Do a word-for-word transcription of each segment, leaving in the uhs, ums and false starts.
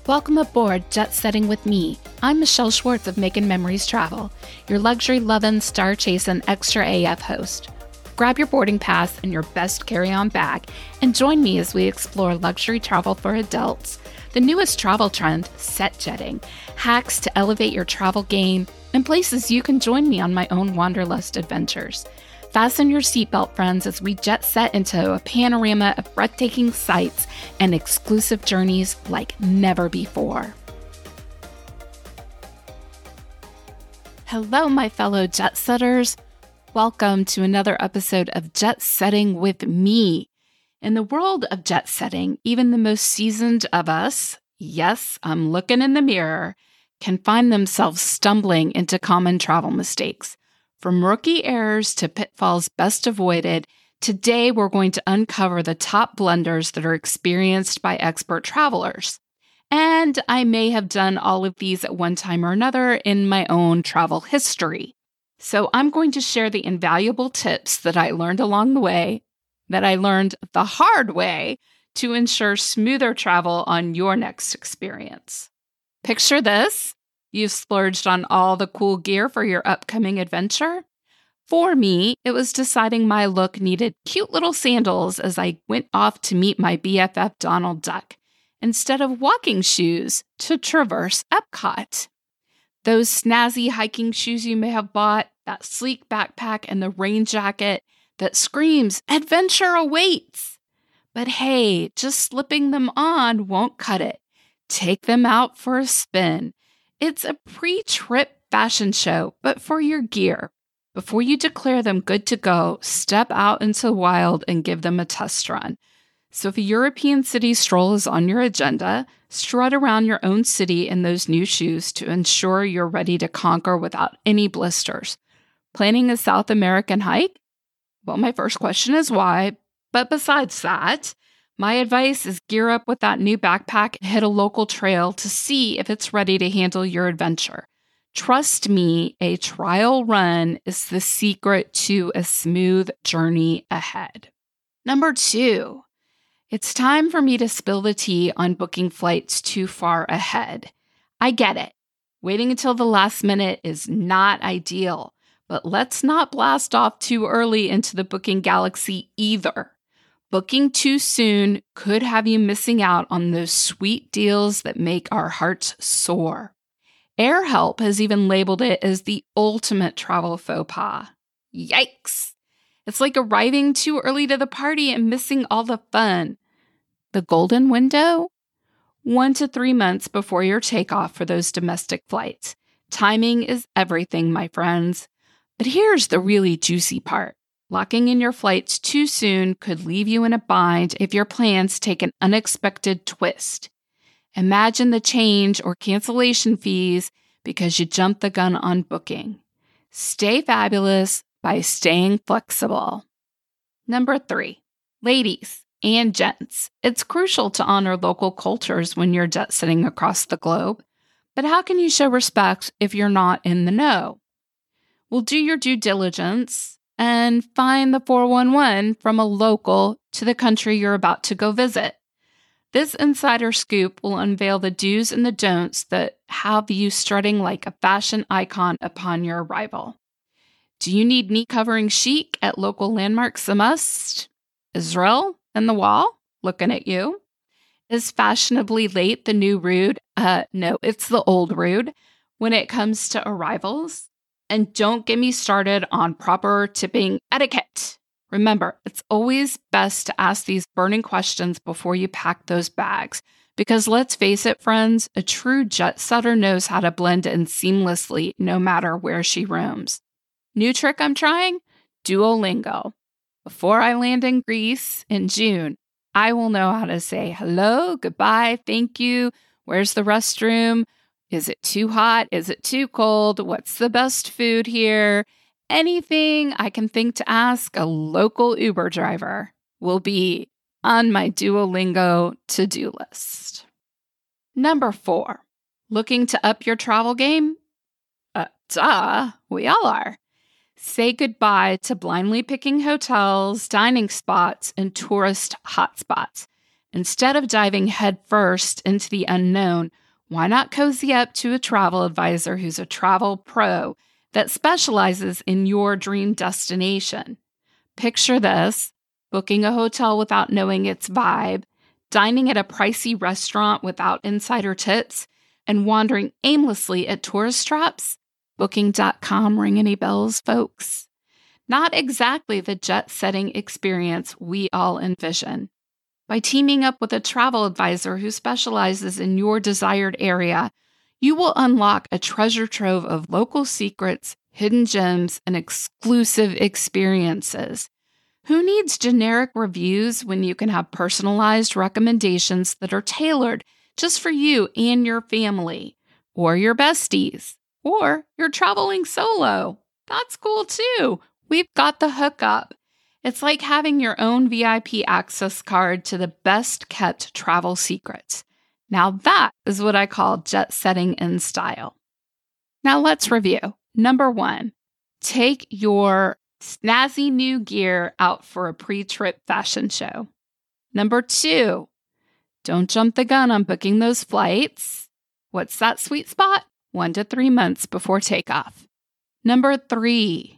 Welcome aboard Jet Setting with me. I'm Michelle Schwartz of Making Memories Travel, your luxury-loving, star-chasing, extra A F host. Grab your boarding pass and your best carry-on bag and join me as we explore luxury travel for adults, the newest travel trend, set jetting, hacks to elevate your travel game, and places you can join me on my own wanderlust adventures. Fasten your seatbelt, friends, as we jet set into a panorama of breathtaking sights and exclusive journeys like never before. Hello, my fellow jet setters. Welcome to another episode of Jet Setting with me. In the world of jet setting, even the most seasoned of us, yes, I'm looking in the mirror, can find themselves stumbling into common travel mistakes. From rookie errors to pitfalls best avoided, today we're going to uncover the top blunders that are experienced by expert travelers. And I may have done all of these at one time or another in my own travel history. So I'm going to share the invaluable tips that I learned along the way, that I learned the hard way, to ensure smoother travel on your next experience. Picture this. You've splurged on all the cool gear for your upcoming adventure. For me, it was deciding my look needed cute little sandals as I went off to meet my B F F Donald Duck, instead of walking shoes to traverse Epcot. Those snazzy hiking shoes you may have bought, that sleek backpack and the rain jacket that screams, adventure awaits. But hey, just slipping them on won't cut it. Take them out for a spin. It's a pre-trip fashion show, but for your gear. Before you declare them good to go, step out into the wild and give them a test run. So if a European city stroll is on your agenda, strut around your own city in those new shoes to ensure you're ready to conquer without any blisters. Planning a South American hike? Well, my first question is why, but besides that, my advice is gear up with that new backpack and hit a local trail to see if it's ready to handle your adventure. Trust me, a trial run is the secret to a smooth journey ahead. Number two, it's time for me to spill the tea on booking flights too far ahead. I get it. Waiting until the last minute is not ideal, but let's not blast off too early into the booking galaxy either. Booking too soon could have you missing out on those sweet deals that make our hearts soar. AirHelp has even labeled it as the ultimate travel faux pas. Yikes! It's like arriving too early to the party and missing all the fun. The golden window? One to three months before your takeoff for those domestic flights. Timing is everything, my friends. But here's the really juicy part. Locking in your flights too soon could leave you in a bind if your plans take an unexpected twist. Imagine the change or cancellation fees because you jumped the gun on booking. Stay fabulous by staying flexible. Number three, ladies and gents, it's crucial to honor local cultures when you're jet setting across the globe. But how can you show respect if you're not in the know? Well, do your due diligence and find the four one one from a local to the country you're about to go visit. This insider scoop will unveil the do's and the don'ts that have you strutting like a fashion icon upon your arrival. Do you need knee-covering chic at local landmarks a must? Israel and the Wall, looking at you. Is fashionably late the new rude? Uh, no, it's the old rude when it comes to arrivals. And don't get me started on proper tipping etiquette. Remember, it's always best to ask these burning questions before you pack those bags. Because let's face it, friends, a true jet setter knows how to blend in seamlessly no matter where she roams. New trick I'm trying? Duolingo. Before I land in Greece in June, I will know how to say hello, goodbye, thank you, where's the restroom? Is it too hot? Is it too cold? What's the best food here? Anything I can think to ask a local Uber driver will be on my Duolingo to-do list. Number four, looking to up your travel game? Uh, duh, we all are. Say goodbye to blindly picking hotels, dining spots, and tourist hotspots. Instead of diving headfirst into the unknown, why not cozy up to a travel advisor who's a travel pro that specializes in your dream destination? Picture this: booking a hotel without knowing its vibe, dining at a pricey restaurant without insider tips, and wandering aimlessly at tourist traps. Booking dot com ring any bells, folks? Not exactly the jet-setting experience we all envision. By teaming up with a travel advisor who specializes in your desired area, you will unlock a treasure trove of local secrets, hidden gems, and exclusive experiences. Who needs generic reviews when you can have personalized recommendations that are tailored just for you and your family, or your besties, or you're traveling solo? That's cool too. We've got the hookup. It's like having your own V I P access card to the best-kept travel secrets. Now that is what I call jet setting in style. Now let's review. Number one, take your snazzy new gear out for a pre-trip fashion show. Number two, don't jump the gun on booking those flights. What's that sweet spot? One to three months before takeoff. Number three,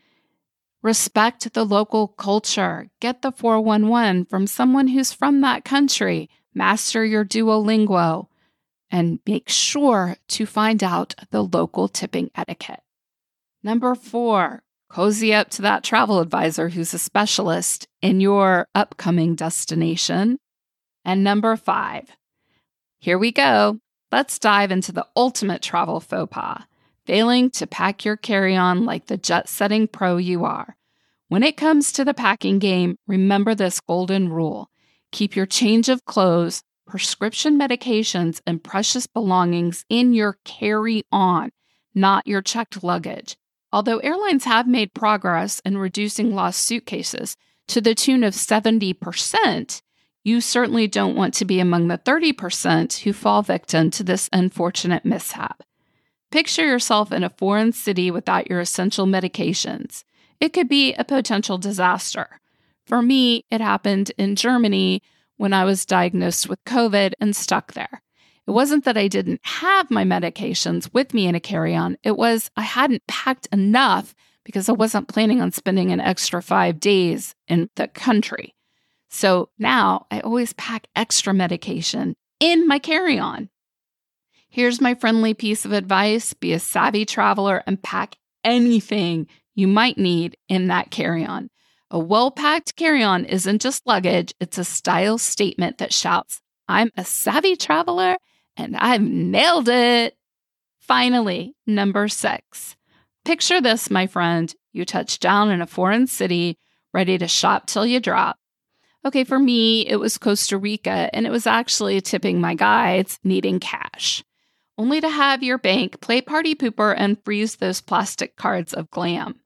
respect the local culture. Get the four one one from someone who's from that country. Master your Duolingo. And make sure to find out the local tipping etiquette. Number four, cozy up to that travel advisor who's a specialist in your upcoming destination. And number five, here we go. Let's dive into the ultimate travel faux pas: failing to pack your carry-on like the jet-setting pro you are. When it comes to the packing game, remember this golden rule. Keep your change of clothes, prescription medications, and precious belongings in your carry-on, not your checked luggage. Although airlines have made progress in reducing lost suitcases to the tune of seventy percent, you certainly don't want to be among the thirty percent who fall victim to this unfortunate mishap. Picture yourself in a foreign city without your essential medications. It could be a potential disaster. For me, it happened in Germany when I was diagnosed with COVID and stuck there. It wasn't that I didn't have my medications with me in a carry-on. It was I hadn't packed enough because I wasn't planning on spending an extra five days in the country. So now I always pack extra medication in my carry-on. Here's my friendly piece of advice: be a savvy traveler and pack anything you might need in that carry-on. A well-packed carry-on isn't just luggage, it's a style statement that shouts, "I'm a savvy traveler and I've nailed it." Finally, number six. Picture this, my friend. You touch down in a foreign city, ready to shop till you drop. Okay, for me, it was Costa Rica, and it was actually tipping my guides needing cash, only to have your bank play party pooper and freeze those plastic cards of glam.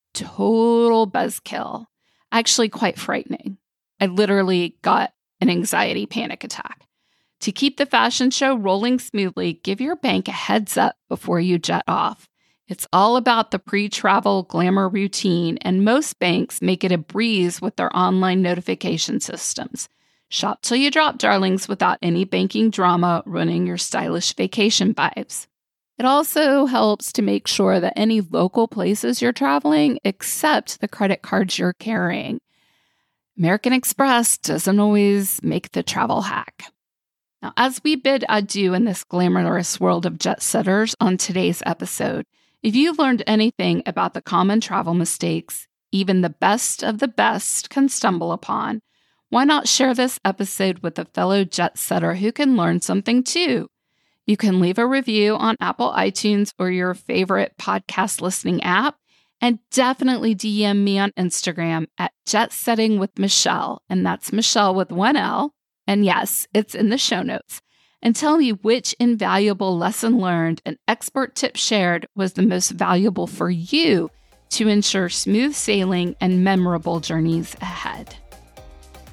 Total buzzkill. Actually quite frightening. I literally got an anxiety panic attack. To keep the fashion show rolling smoothly, give your bank a heads up before you jet off. It's all about the pre-travel glamour routine, and most banks make it a breeze with their online notification systems. Shop till you drop, darlings, without any banking drama ruining your stylish vacation vibes. It also helps to make sure that any local places you're traveling accept the credit cards you're carrying. American Express doesn't always make the travel hack. Now, as we bid adieu in this glamorous world of jet setters on today's episode, if you've learned anything about the common travel mistakes even the best of the best can stumble upon, why not share this episode with a fellow jet setter who can learn something too? You can leave a review on Apple iTunes or your favorite podcast listening app, and definitely D M me on Instagram at Jet Setting with Michelle, and that's Michelle with one L. And yes, it's in the show notes. And tell me which invaluable lesson learned and expert tip shared was the most valuable for you to ensure smooth sailing and memorable journeys ahead.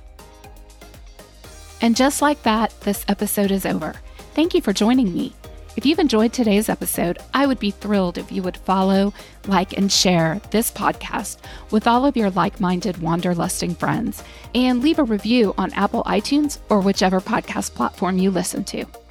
And just like that, this episode is over. Thank you for joining me. If you've enjoyed today's episode, I would be thrilled if you would follow, like, and share this podcast with all of your like-minded wanderlusting friends, and leave a review on Apple iTunes or whichever podcast platform you listen to.